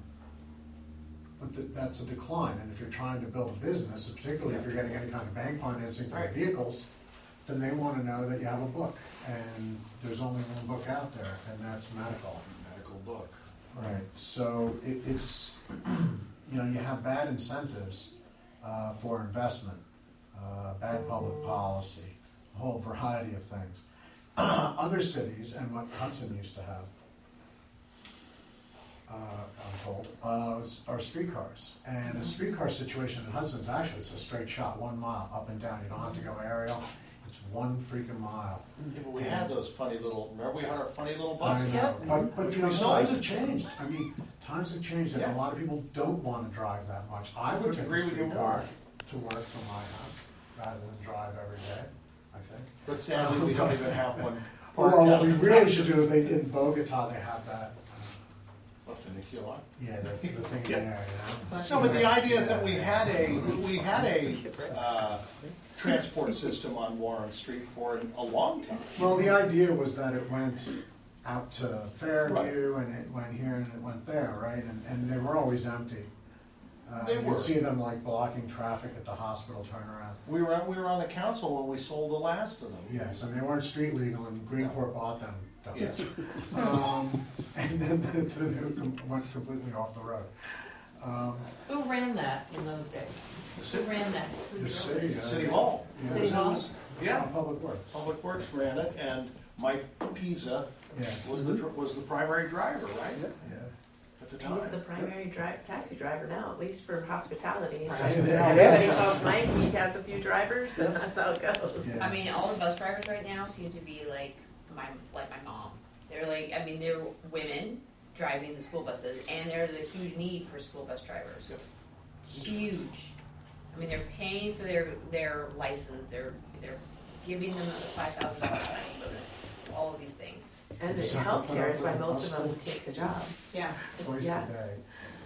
But th- that's a decline, and if you're trying to build a business, particularly if you're getting any kind of bank financing for your Right. vehicles, then they want to know that you have a book, and there's only one book out there, and that's medical. Medical book. Right, so it, it's, you know, you have bad incentives uh, for investment, uh, bad public policy, a whole variety of things. Other cities, and what Hudson used to have, uh, I'm told, uh, is- are streetcars. And a streetcar situation in Hudson is actually, it's a straight shot, one mile up and down. You don't have to go aerial. It's one freaking mile. Yeah, but we had those funny little, remember we had our funny little I buses? know, but, but you know, We times saw have it. changed. I mean, times have changed, and Yeah. a lot of people don't want to drive that much. I would Couldn't take agree a with you streetcar more. to work from my house, rather than drive every day, I think. But sadly, we don't even have one. Or parked what out we in really front. should do, they, in Bogota, they have that, A funicular. yeah, the, the thing Yeah. there, you know? So, but the idea is that we had a, we had a, uh, transport system on Warren Street for a long time. Well, the idea was that it went out to Fairview, and it went here, and it went there, right? And, and they were always empty. Uh, They were. You'd see them like blocking traffic at the hospital turnaround. We were, we were on the council when we sold the last of them. Yes, and they weren't street legal, and Greenport bought them. Yes. Um, and then the, the, the, com- went completely off the road. Um, Who ran that in those days? Who ran that? the city. uh, City Hall. yeah, City it Hall? was- Yeah. Public Works. Public Works ran it, and Mike Pisa Yeah. was the, dr- was the primary driver, right? Yeah. At the He's the time. primary dri- taxi driver now, at least for hospitality. So Right. Yeah. everybody calls Mike, he has a few drivers, and that's how it goes. Yeah. I mean, all the bus drivers right now seem to be like my like my mom. They're like, I mean, they're women driving the school buses, and there's a huge need for school bus drivers. Yep. Huge. I mean, they're paying for their their license. They're they're giving them a five thousand dollars signing bonus. All of these things. And the Just have to put healthcare up is why with most of them bus take the job. Yeah. It's- Twice yeah. a day.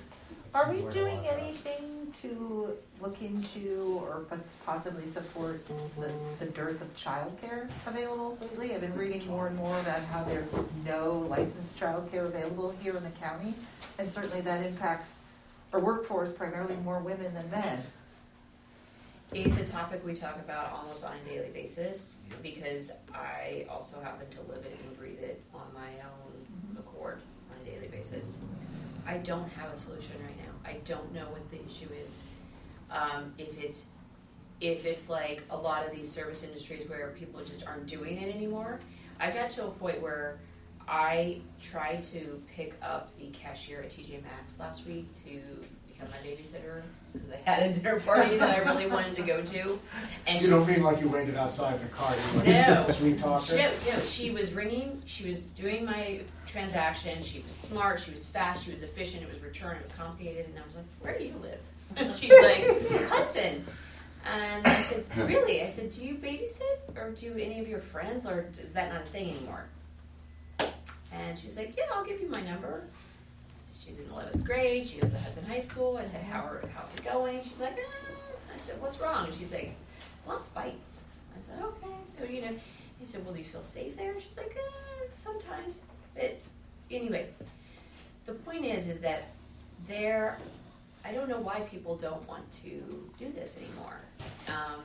Are we Seems like a doing lot of anything to look into or pos- possibly support the, the dearth of childcare available lately? I've been reading more and more about how there's no licensed childcare available here in the county, and certainly that impacts our workforce, primarily more women than men. It's a topic we talk about almost on a daily basis because I also happen to live it and breathe it on my own accord on a daily basis. I don't have a solution right now. I don't know what the issue is. Um, if it's if it's like a lot of these service industries where people just aren't doing it anymore, I got to a point where I tried to pick up the cashier at T J Maxx last week to become my babysitter because I had a dinner party that I really wanted to go to. And You don't she's- mean like you waited outside in the car, you like No. sweet talker? She, no, she was ringing, she was doing my transaction, she was smart, she was fast, she was efficient, it was return, it was complicated, and I was like, where do you live? And she's like, Hudson. And I said, really? I said, do you babysit? Or do any of your friends, or is that not a thing anymore? And she's like, yeah, I'll give you my number. I said, she's in eleventh grade, she goes to Hudson High School. I said, How are, how's it going? She's like, ah. I said, what's wrong? And she's like, a lot of fights. I said, okay. So, you know, I said, well, do you feel safe there? And she's like, eh, sometimes. But anyway, the point is, is that there, I don't know why people don't want to do this anymore. Um,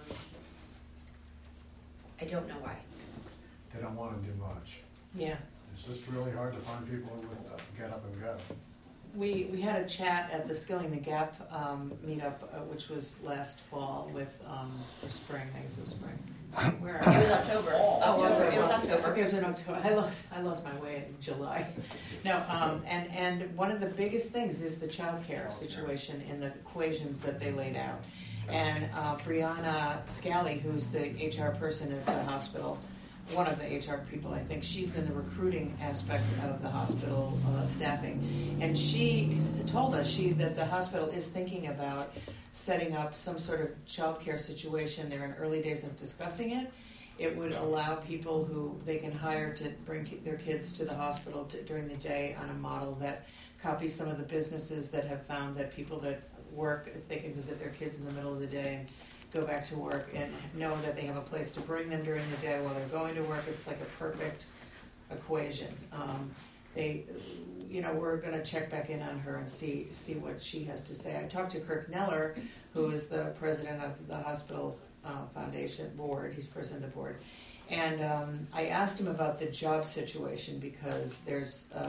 I don't know why. They don't want to do much. Yeah. It's just really hard to find people who would uh, get up and go. We, we had a chat at the Skilling the Gap um, meetup, uh, which was last fall with, um, or spring, I guess it was spring. Where It are was we? October. Oh, October. okay. It was October. Okay, it was in October. I lost, I lost my way in July. No, um, and, and one of the biggest things is the childcare situation in the equations that they laid out. And uh, Brianna Scally, who's the H R person at the hospital, one of the H R people, I think, she's in the recruiting aspect of the hospital uh, staffing. And she told us she that the hospital is thinking about setting up some sort of childcare situation. They're in early days of discussing it. It would allow people who they can hire to bring ki- their kids to the hospital to, during the day on a model that copies some of the businesses that have found that people that work, if they can visit their kids in the middle of the day and go back to work and know that they have a place to bring them during the day while they're going to work. It's like a perfect equation. Um, they, you know, we're going to check back in on her and see see what she has to say. I talked to Kirk Neller, who is the president of the hospital uh, foundation board. He's president of the board. And um, I asked him about the job situation because there's uh,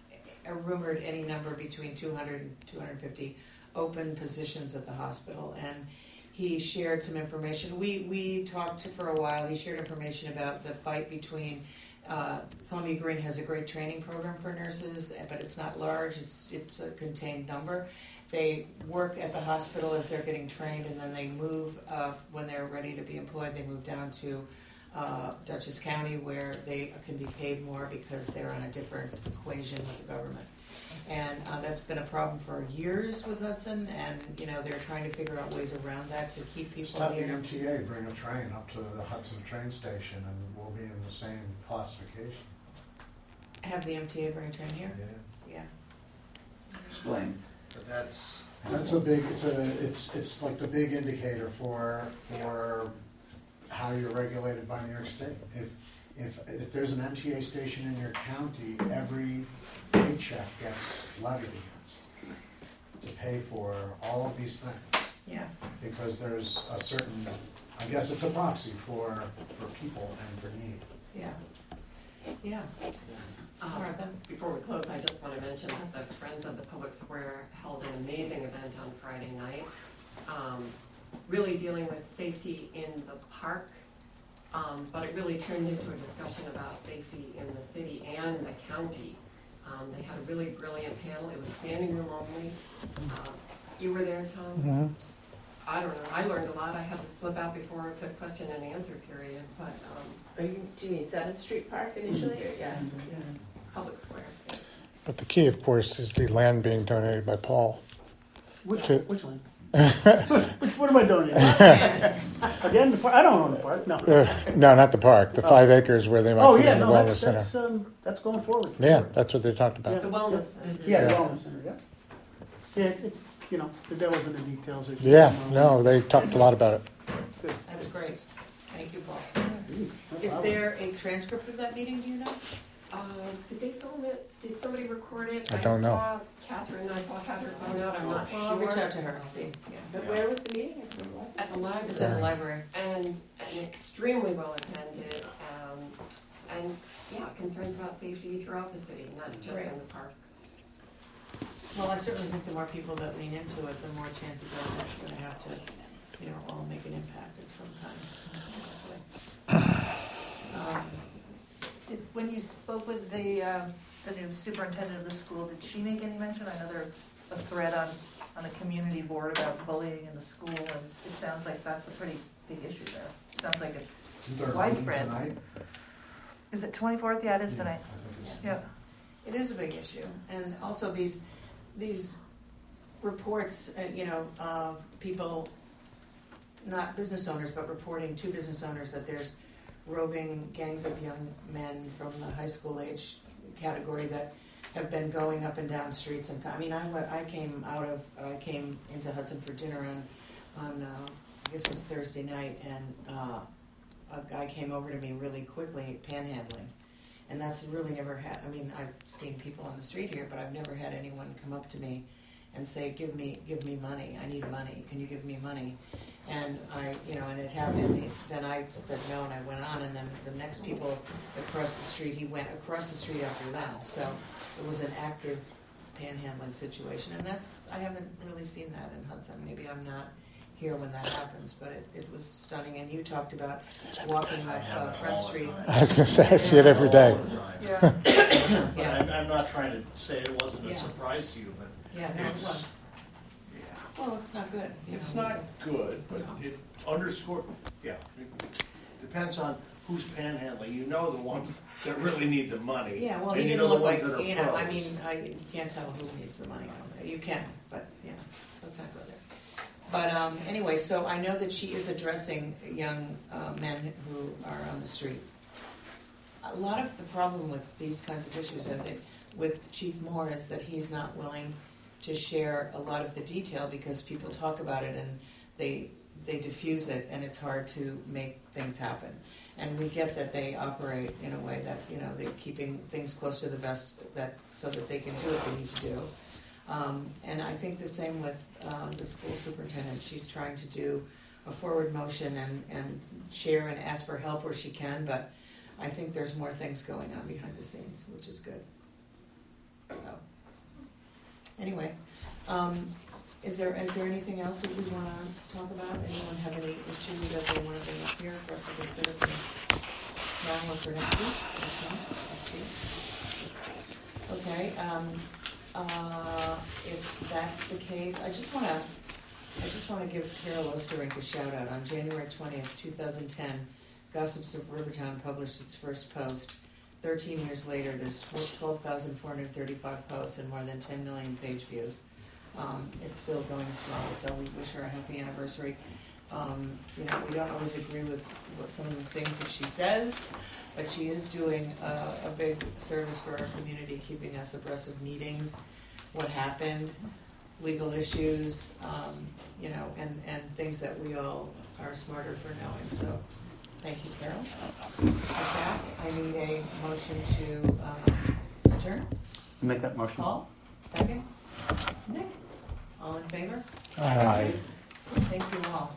a rumored any number between two hundred and two hundred fifty open positions at the hospital. And he shared some information. We we talked for a while. He shared information about the fight between uh, Columbia Green has a great training program for nurses, but it's not large. It's it's a contained number. They work at the hospital as they're getting trained, and then they move uh, when they're ready to be employed. They move down to uh, Dutchess County, where they can be paid more because they're on a different equation with the government. And uh, that's been a problem for years with Hudson, and you know they're trying to figure out ways around that to keep people Just have the here. M T A bring a train up to the Hudson train station and we'll be in the same classification. Have the M T A bring a train here? Yeah. Yeah. Explain. But that's, That's a big, it's a, it's, it's like the big indicator for, for how you're regulated by New York State. If, if, if there's an M T A station in your county, every paycheck gets levied against to pay for all of these things. Yeah. Because there's a certain, I guess it's a proxy for, for people and for need. Yeah. Yeah. Um, Martha? Before we close, I just want to mention that the Friends of the Public Square held an amazing event on Friday night, um, really dealing with safety in the park, um, but it really turned into a discussion about safety in the city and the county. Um, they had a really brilliant panel. It was standing room only. Uh, you were there, Tom? Mm-hmm. I don't know. I learned a lot. I had to slip out before the question and answer period, but um, Are you, do you mean Seventh Street Park initially, or, yeah? Yeah. Public Square. But the key, of course, is the land being donated by Paul. Which, To- which one? Which, what am I donating? Again, the park? I don't own the park, no. Uh, no, not the park. The five acres where they might Oh, put yeah, in the no, wellness that's, center. that's, um, that's going forward. Yeah, that's what they talked about. Yeah. The Wellness Center. Yeah, the Yeah. wellness center, yeah. Yeah, it's, you know, the devil's in the details. as you Yeah, know. no, they talked a lot about it. Good. That's great. Thank you, Paul. Is there a transcript of that meeting, do you know? Uh, did they film it? Did somebody record it? I don't know. saw Catherine, I saw Catherine phone out, I'm not sure. Well, I'll reach out to her and see. Yeah. But where was the meeting? At the It library. was at the library. And, and extremely well attended, um, and, yeah, concerns about safety throughout the city, not just Right. in the park. Well, I certainly think the more people that lean into it, the more chances are that's going to have to, you know, all make an impact of some kind. Um, Did, when you spoke with the, um, the new superintendent of the school, did she make any mention? I know there's a thread on, on the community board about bullying in the school, and it sounds like that's a pretty big issue there. Sounds like it's Isn't there a meeting widespread. tonight? Is it twenty-fourth? Yeah, it is Yeah, tonight. I think it's- Yeah. It is a big issue, and also these, these reports, uh, you know, of people, not business owners, but reporting to business owners that there's roving gangs of young men from the high school age category that have been going up and down streets. And I mean, I, wa- I came out of, I came into Hudson for dinner on, on uh, I guess it was Thursday night, and uh, a guy came over to me really quickly, panhandling. And that's really never had, I mean, I've seen people on the street here, but I've never had anyone come up to me and say, give me, give me money, I need money, can you give me money? And I, you know, and it happened, then I said no, and I went on, and then the next people across the street, he went across the street after them. So it was an active panhandling situation, and that's, I haven't really seen that in Hudson. Maybe I'm not here when that happens, but it, it was stunning. And you talked about walking I up have uh, it Front all the Street. time. I was going to say, I see it every day. All the time. Yeah. But Yeah, I'm, I'm not trying to say it wasn't a Yeah. surprise to you, but yeah, no, it it's, was. yeah. Well, it's not good. you It's know. not good, but it underscore, yeah, it depends on who's panhandling. You know the ones that really need the money. Yeah, well, and he you didn't know the look like, ones that are you know, I pros. mean, I, you can't tell who needs the money. You can, but, you know, let's not go there. But um, anyway, so I know that she is addressing young uh, men who are on the street. A lot of the problem with these kinds of issues, I think, with Chief Moore is that he's not willing to share a lot of the detail because people talk about it and they they diffuse it, and it's hard to make things happen. And we get that they operate in a way that, you know, they're keeping things close to the vest that so that they can do what they need to do. Um, and I think the same with uh, the school superintendent. She's trying to do a forward motion and, and share and ask for help where she can, but I think there's more things going on behind the scenes, which is good. So, anyway, um, is there is there anything else that we want to talk about? Anyone have any issues that they want to bring up here for us to consider for now or for next week? Next week? Okay. Um, uh, if that's the case, I just want to I just want to give Carol Osterink a shout out. On January twentieth, two thousand ten, Gossips of Rivertown published its first post. Thirteen years later, there's twelve thousand four hundred thirty-five posts and more than ten million page views. Um, it's still going strong, so we wish her a happy anniversary. Um, you know, we don't always agree with what some of the things that she says, but she is doing a, a big service for our community, keeping us abreast of meetings, what happened, legal issues, um, you know, and, and things that we all are smarter for knowing. So, thank you, Carol. With that, I need a motion to um, adjourn. Make that motion. Paul, second. Nick, all in favor? Aye. Thank you all.